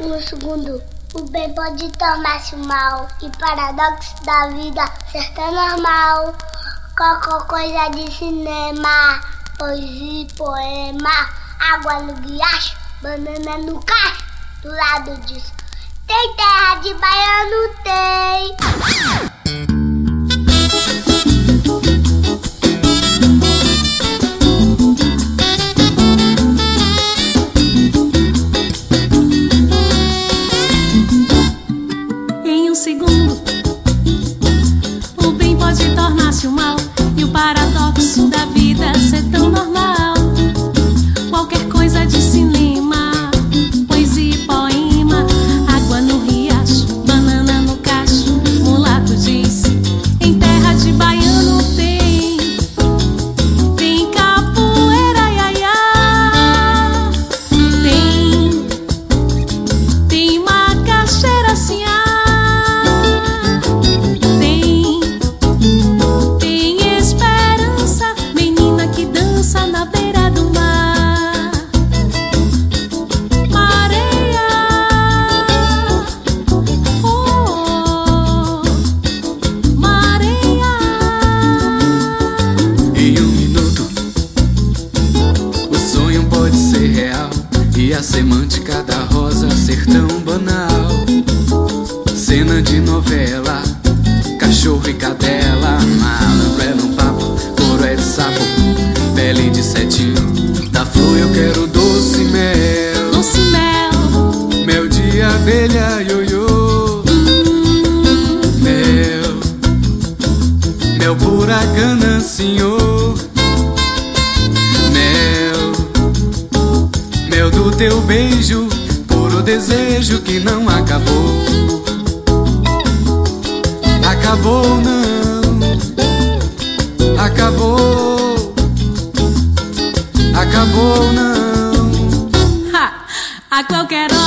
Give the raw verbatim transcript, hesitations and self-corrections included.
Um segundo. O bem pode tornar-se mal e paradoxo da vida ser tão normal. Qualquer coisa de cinema, poesia, poema, água no guiacho, banana no cacho. Do lado disso tem terra de baiano, tem. Tornar-se o mal e o paradoxo da vida ser tão normal. Qualquer coisa de cinema, poesia e poema, água no riacho, banana no cacho. Mulato diz: em terra de baiano tem, tem capoeira, iaiá, tem, tem macaxeira, assim. E a semântica da rosa ser tão banal. Cena de novela, cachorro e cadela, malandro é no papo, couro é de sapo, pele de cetim. Da flor eu quero doce mel, doce mel, mel de abelha, ioiô. hum. Mel, mel pura cana, senhor. Mel do teu beijo, puro desejo que não acabou. Acabou não, acabou, acabou não. Ha! A qualquer hora